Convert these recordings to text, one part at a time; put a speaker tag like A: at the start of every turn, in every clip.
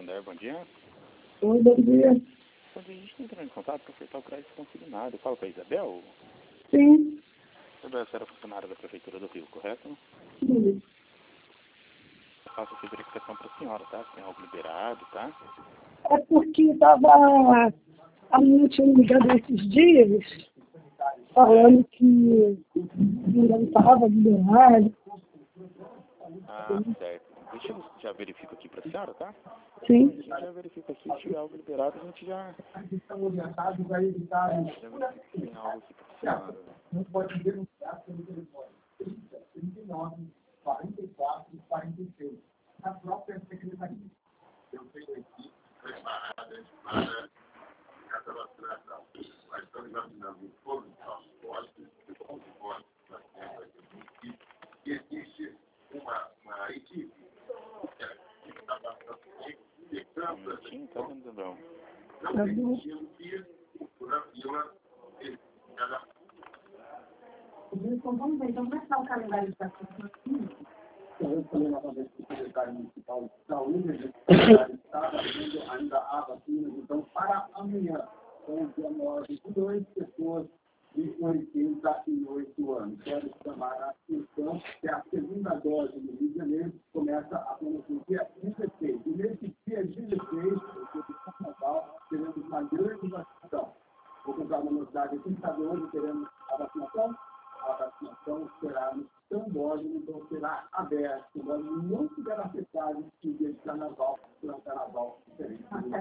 A: Santander, bom dia.
B: Oi, bom dia.
A: Bom dia, a gente está entrando em contato para ofertar o crédito consignado. Eu falo com a Isabel?
B: Sim.
A: Isabel, você era funcionária da Prefeitura do Rio, correto?
B: Sim.
A: Eu faço aqui verificação para a senhora, tá? Se tem algo liberado, tá?
B: É porque a minha tinha me ligado esses dias, falando que ainda não estava liberado.
A: Ah, certo. Deixa eu já verifico aqui para a senhora, tá?
B: Sim.
A: A gente já verifica aqui, se tiver algo liberado, a gente já verifica se tem algo aqui para a senhora.
C: Não pode denunciar pelo telefone 30 39 44 46. A própria secretaria. Eu tenho equipe preparada para essa vacinação. Nós estamos vacinando todos os nossos postos, todos os postos que nós temos aqui. E existe uma equipe que está passando
A: Sim, tá vendo, Isabel?
C: não permitindo que na fila cada.
D: Então, vamos ver. Então, como é que está o calendário de vacinação?
C: Eu falei novamente com o secretário municipal de saúde, o secretário estava tendo ainda a vacina, então, para amanhã, são 19 pessoas de 88 anos. Quero chamar a atenção que a segunda dose no Rio de Janeiro começa apenas no dia 16. E nesse dia 16, no Carnaval, teremos uma grande vacinação. Vou contar uma novidade aqui, sabe onde teremos a vacinação? A vacinação será no Sambódromo, então será aberto. Nós não tiver afetado esse dia de carnaval, será um carnaval diferente.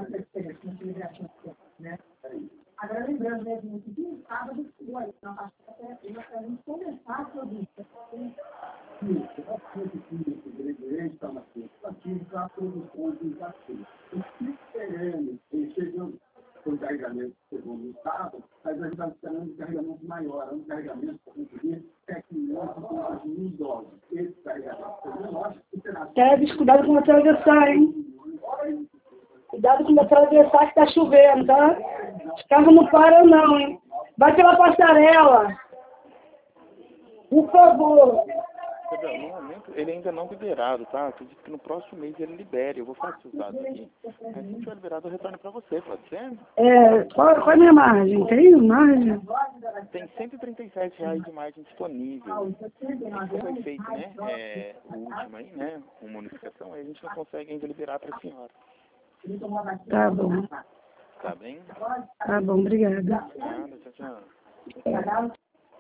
D: Né? Agora, lembrando mesmo que dia sábado, olha, nós para a gente conversar sobre isso.
C: Isso, nós temos aqui o direito a uma legislativa para a produção de vacinas. O que esperamos, chegando com o carregamento segundo o Estado, mas a gente está esperando um carregamento maior, um carregamento para conseguir 7.000 doses. Esse carregamento é menor e será.
B: Kevin, cuidado com você atravessar, hein? Cuidado com você atravessar que está chovendo, tá? Os carros não param não, hein? Vai pela passarela. Por favor.
A: Isabel, no momento ele ainda não liberado, tá? Acredito que no próximo mês ele libere. Eu vou fazer os dados aqui. Aí se tiver liberado, eu retorno para você, pode ser?
B: Qual é a minha margem? Tem margem?
A: Tem R$ 137 de margem disponível. Como foi feito, né? O último aí, né? Uma unificação, aí a gente não consegue ainda liberar para a senhora.
B: Tá bom.
A: Tá bem?
B: Tá bom, obrigada.
A: Nada, tchau, tchau.